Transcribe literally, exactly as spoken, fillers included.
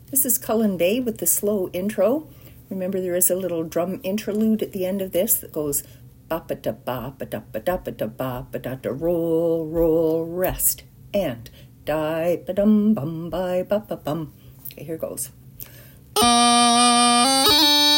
This is Cullen Bay with the slow intro. Remember, there is a little drum interlude at the end of this that goes ba-ba-da-ba-ba-da-ba-da-ba-da-ba-da-da, roll, roll, rest, and die-ba-dum-bum-bye-ba-ba-bum. Okay, here goes.